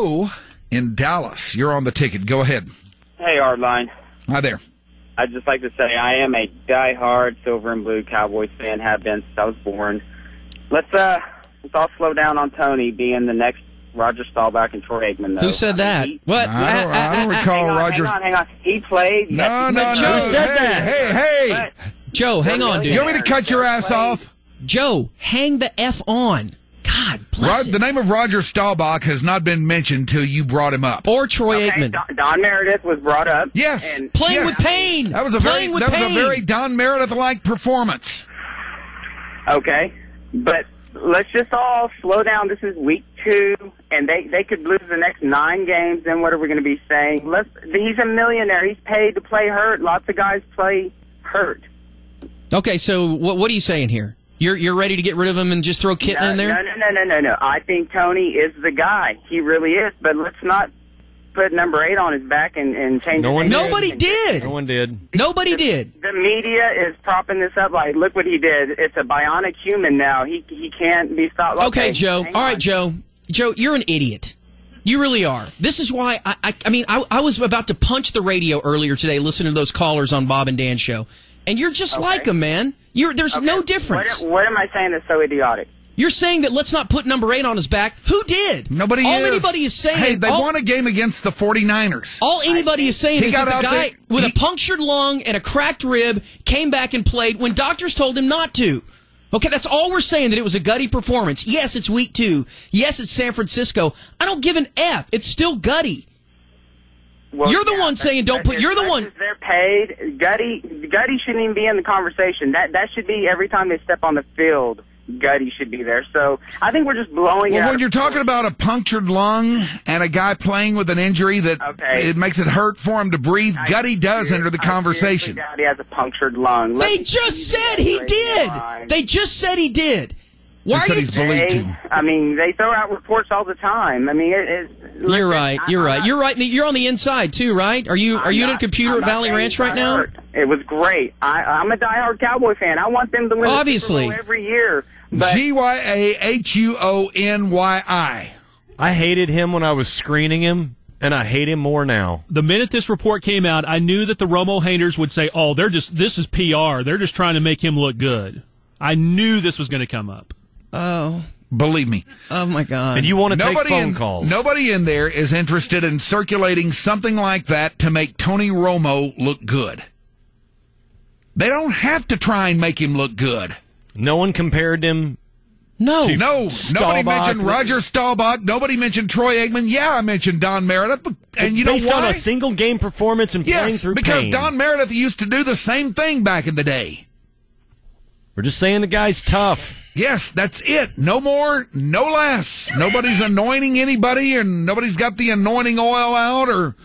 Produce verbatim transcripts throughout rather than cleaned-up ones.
Joe in Dallas. You're on the ticket. Go ahead. Hey, Hardline. Hi there. I'd just like to say I am a diehard silver and blue Cowboys fan, have been since I was born. Let's uh, let's all slow down on Tony being the next Roger Staubach and Troy Aikman, though. Who said that? I mean, he, what? I don't, I don't recall hang on, Roger. Hang on, hang on. He played. No, yes, he no, played. no. Who said hey, that? Hey, hey. But, Joe, hang on, dude. You want me to cut your ass off? Joe, hang the F on. God bless Rod, it. the name of Roger Staubach has not been mentioned till you brought him up. Or Troy okay, Aikman. Don, Don Meredith was brought up. Yes. And, Playing yes. with pain. That was a very Playing with that pain. was a very Don Meredith-like performance. Okay, but let's just all slow down. This is week two, and they, they could lose the next nine games. Then what are we going to be saying? Let's, he's a millionaire. He's paid to play hurt. Lots of guys play hurt. Okay, so what, what are you saying here? You're you're ready to get rid of him and just throw Kitten no, in there? No, no, no, no, no, no. I think Tony is the guy. He really is. But let's not put number eight on his back and, and change No his one name. did. Nobody did. No one did. Nobody the, did. The media is propping this up like, look what he did. It's a bionic human now. He he can't be stopped. Okay, Joe. hang All right, on. Joe. Joe, you're an idiot. You really are. This is why I I, I mean I, I was about to punch the radio earlier today listening to those callers on Bob and Dan show. And you're just Okay. like them, man. You're there's Okay, no difference. What, what am I saying that's so idiotic? You're saying that let's not put number eight on his back. Who did? Nobody all is. anybody is saying. Hey, they all, won a game against the forty-niners. All anybody is saying He is got that the out guy there- with he- a punctured lung and a cracked rib came back and played when doctors told him not to. Okay, that's all we're saying, that it was a gutty performance. Yes, it's week two. Yes, it's San Francisco. I don't give an F. It's still gutty. Well, You're the yeah, one but- saying don't but put- you're as the much one- as They're paid. Gutty, Gutty shouldn't even be in the conversation. That that should be every time they step on the field. Gutty should be there. So I think we're just blowing it Well, out when of you're talking about a punctured lung and a guy playing with an injury that Okay. it makes it hurt for him to breathe, I Gutty does seriously- enter the I conversation. seriously doubt he has a punctured lung. Let They me just see said that he great did. line. They just said he did. Why They are said you? he's believed They- to. I mean, they throw out reports all the time. I mean, it, it's. You're listen, right. I- You're I'm right. not- You're right. You're on the inside too, right? Are you? Are I'm you in a not- computer I'm at not Valley saying Ranch he's right now? hurt. It was great. I, I'm a diehard Cowboy fan. I want them to win Obviously. the Super Bowl every year. But G Y A H U O N Y I. I hated him when I was screening him, and I hate him more now. The minute this report came out, I knew that the Romo haters would say, "Oh, they're just this is P R. They're just trying to make him look good." I knew this was going to come up. Oh, Believe me. oh my God! And you want to take Nobody phone in, calls. nobody in there is interested in circulating something like that to make Tony Romo look good. They don't have to try and make him look good. No one compared him. no, Chief. No, nobody Staubach. mentioned Roger Staubach. Nobody mentioned Troy Aikman. Yeah, I mentioned Don Meredith. But, and you know Based why? on a single game performance and playing yes, through because pain. Don Meredith used to do the same thing back in the day. We're just saying the guy's tough. Yes, that's it. No more, no less. Nobody's anointing anybody, and nobody's got the anointing oil out, or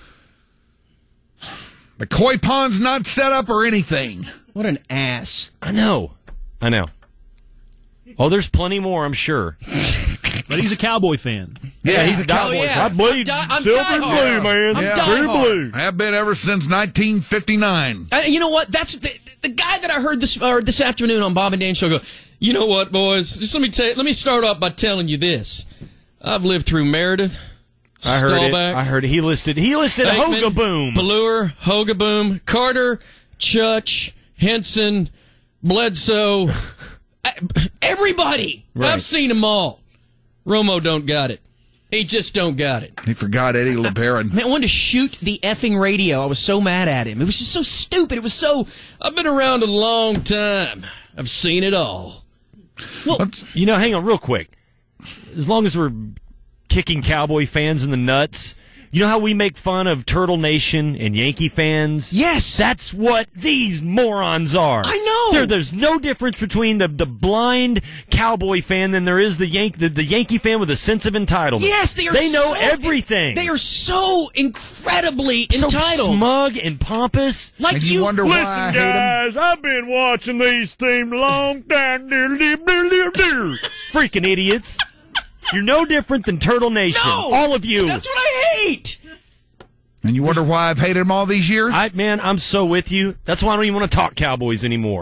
the koi pond's not set up or anything. what an ass! I know. I know. Oh, there's plenty more, I'm sure. But he's a Cowboy fan. Yeah, he's a Oh, cowboy. yeah. I bleed I'm di- I'm silver and diehard. blue, man. I'm Yeah. Very diehard. blue. Have been ever since nineteen fifty-nine. And you know what? That's the, the guy that I heard this or this afternoon on Bob and Dan show go. You know what, boys? Just let me tell. Let me start off by telling you this. I've lived through Meredith, I heard it. Staubach, I heard it. He listed. He listed Aikman, Hogaboom. Ballure, Hogaboom, Carter, Chutch, Henson, Bledsoe. Everybody. Right. I've seen them all. Romo don't got it. He just don't got it. He forgot Eddie LeBaron. Man, I wanted to shoot the effing radio. I was so mad at him. It was just so stupid. It was so. I've been around a long time. I've seen it all. Well, Let's- You know, hang on real quick. As long as we're kicking Cowboy fans in the nuts, you know how we make fun of Turtle Nation and Yankee fans? yes. That's what these morons are. I know. There, there's no difference between the, the blind Cowboy fan than there is the, Yank, the, the Yankee fan with a sense of entitlement. Yes, they are. They know so- everything. They are so incredibly so entitled. smug and pompous. Like And you wonder why I hate him? I've been watching these teams a long time. Freaking idiots. You're no different than Turtle Nation. No, all of you. That's what I hate. And you wonder why I've hated him all these years? I, man, I'm so with you. That's why I don't even want to talk Cowboys anymore.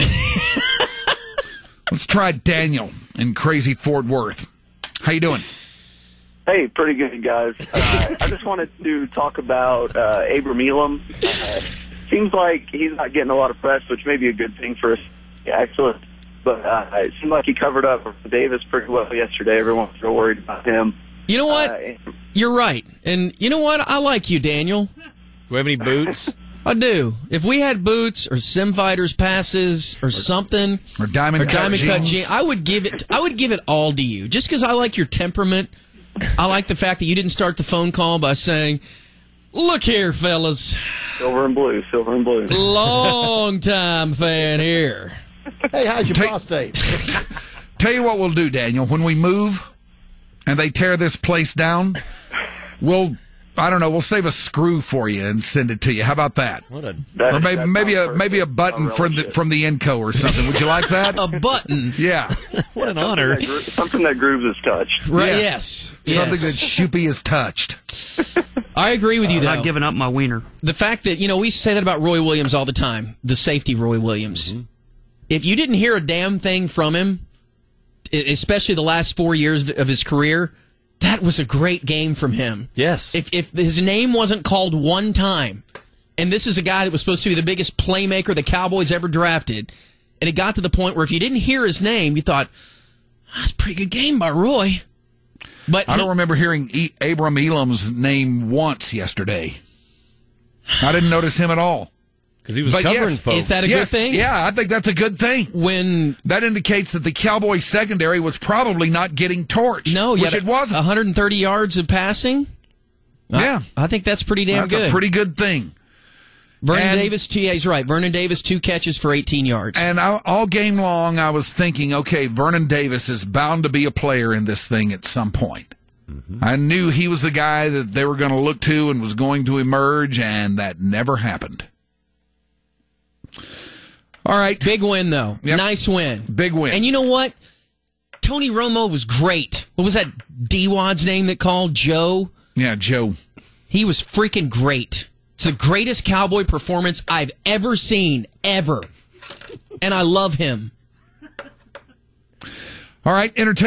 Let's try Daniel in crazy Fort Worth. How you doing? Hey, pretty good, guys. Uh, I just wanted to talk about uh, Abram Elam. Uh, seems like he's not getting a lot of press, which may be a good thing for us. Yeah, excellent. But uh, it seemed like he covered up for Davis pretty well yesterday. Everyone was real worried about him. You know what? Uh, You're right. And you know what? I like you, Daniel. Do we have any boots? I do. If we had boots or Sim Fighters passes or something, Or Diamond or Cut Diamond Cut jeans. jeans, I would give it. I would give it all to you, just because I like your temperament. I like the fact that you didn't start the phone call by saying, "Look here, fellas, silver and blue, silver and blue. long time fan here." Hey, how's your Take- prostate? Tell you what we'll do, Daniel. When we move and they tear this place down, we'll, I don't know, we'll save a screw for you and send it to you. How about that? What a That- Or maybe that maybe sounds a maybe a perfect. button I'll from relish the it. from the Enco or something. Would you like that? A button, Yeah, what an Something honor. that gro- Something that grooves is touched. right? Yes. Yes, something yes. that Shoopy has touched. I agree with you, though. Not giving up my wiener. The fact that, you know, we say that about Roy Williams all the time, the safety Roy Williams. Mm-hmm. If you didn't hear a damn thing from him, e- especially the last four years of his career, that was a great game from him. Yes. If if his name wasn't called one time, and this is a guy that was supposed to be the biggest playmaker the Cowboys ever drafted, and it got to the point where if you didn't hear his name, you thought, that's a pretty good game by Roy. But I he- don't remember hearing e- Abram Elam's name once yesterday. I didn't notice him at all. Because he was But covering yes, folks. is that a yes, good thing? Yeah, I think that's a good thing. when That indicates that the Cowboys secondary was probably not getting torched. no, which yet it wasn't. one hundred thirty yards of passing. I- Yeah. I, think that's pretty damn That's good. a pretty good thing. Vernon and- Davis, yeah, he's right. Vernon Davis, two catches for eighteen yards. And I, all game long, I was thinking, okay, Vernon Davis is bound to be a player in this thing at some point. Mm-hmm. I knew he was the guy that they were going to look to and was going to emerge, and that never happened. All right. Big win, though. Yep. Nice win. Big win. And you know what? Tony Romo was great. What was that D-Wad's name that called? Joe? Yeah, Joe. He was freaking great. It's the greatest Cowboy performance I've ever seen, ever. And I love him. All right, entertain.